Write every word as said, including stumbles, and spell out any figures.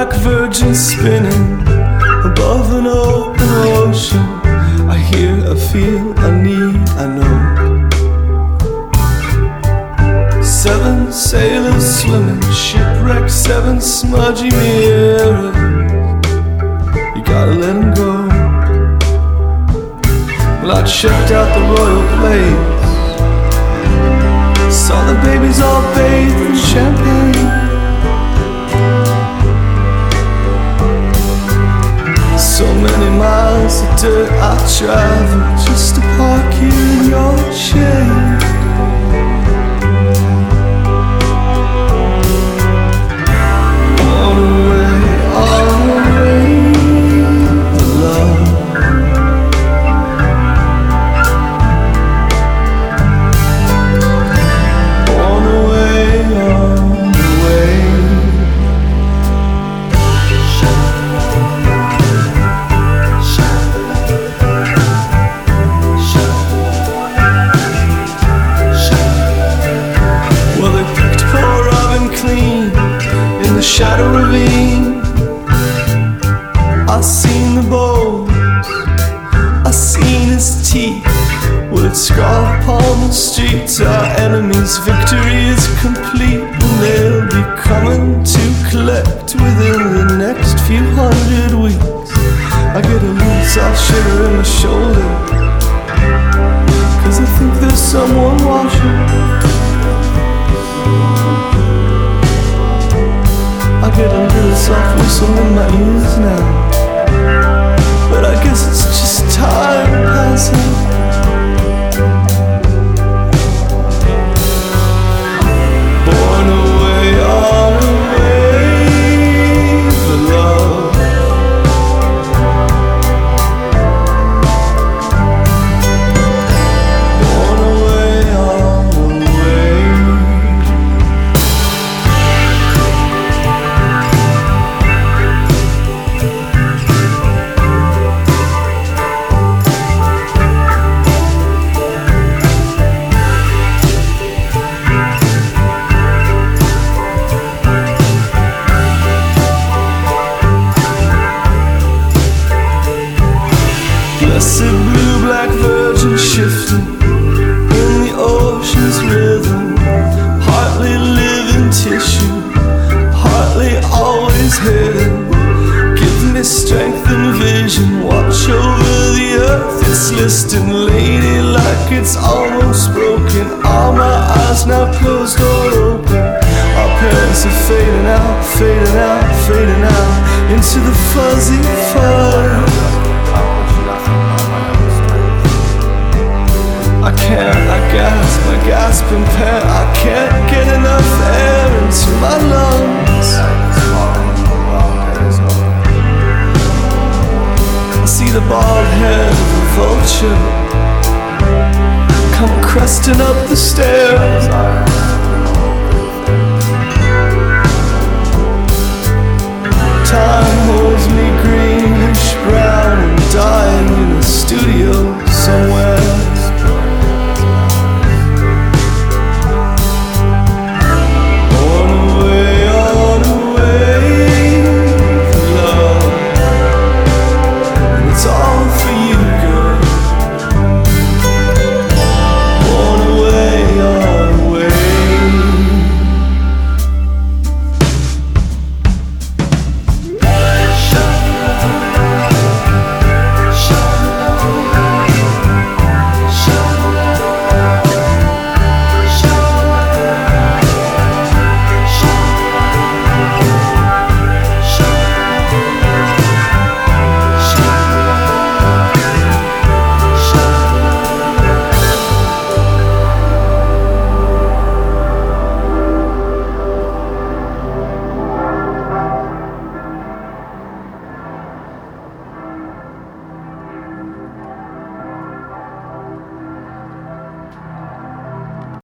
black virgin spinning above an open ocean. I hear, I feel, I need, I know. Seven sailors swimming, shipwrecked, seven smudgy mirrors. You gotta let them go. Well, I checked out the royal place, saw the babies all bathed in champagne. So many miles of dirt I traveled just to park you in your shade. On the way, on the way, the love. On the way, on the way. Well, they picked poor Robin clean in the shadow ravine. I seen the bones, I seen his teeth. Well, it's scarred upon the streets. Our enemy's victory is complete, and they'll be coming to collect within the next few hundred weeks. I get a little soft shiver in my shoulder, 'cause I think there's someone watching. I get a little soft whistle in my ears now, but I guess it's just time passing. Born away, on a way for love. Born away, on a way. Blessed blue black virgin shifting in the ocean's rhythm, partly living tissue, partly always hidden. Give me strength and vision, watch over the earth, it's listening. Lady, like it's almost broken, all my eyes now closed or open. Our parents are fading out, fading out, fading out into the fuzzy fire. I can't, I gasp, I gasp and pant. I can't get enough air into my lungs. I see the bald head of a vulture come cresting up the stairs.